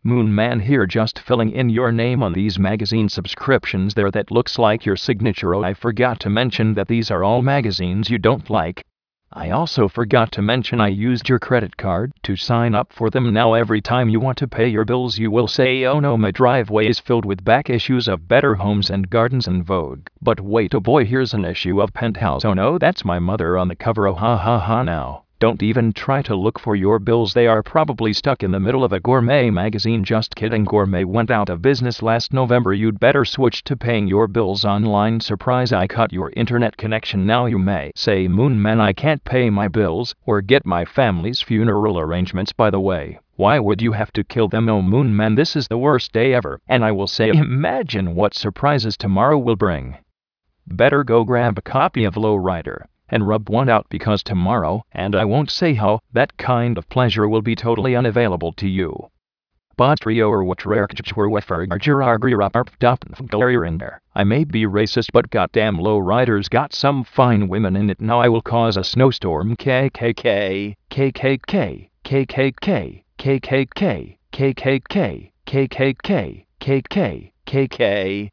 Moon Man here, just filling in your name on these magazine subscriptions there. That looks like your signature. Oh, I forgot to mention that these are all magazines you don't like. I also forgot to mention I used your credit card to sign up for them. Now every time you want to pay your bills you will say, oh no, my driveway is filled with back issues of Better Homes and Gardens and Vogue. But wait, oh boy, here's an issue of Penthouse. Oh no, that's my mother on the cover. Oh ha ha ha. Now don't even try to look for your bills, they are probably stuck in the middle of a gourmet magazine. Just kidding, Gourmet went out of business last November. You'd better switch to paying your bills online. Surprise, I cut your internet connection. Now you may say, Moon Man, I can't pay my bills or get my family's funeral arrangements. By the way, why would you have to kill them? Oh Moon Man, this is the worst day ever, and I will say, imagine what surprises tomorrow will bring. Better go grab a copy of Lowrider and rub one out, because tomorrow, and I won't say how, that kind of pleasure will be totally unavailable to you. I may be racist, but goddamn, Lowrider's got some fine women in it. Now I will cause a snowstorm. KKK, KKK, KKK, KKK, KKK, KKK, KKK, KK.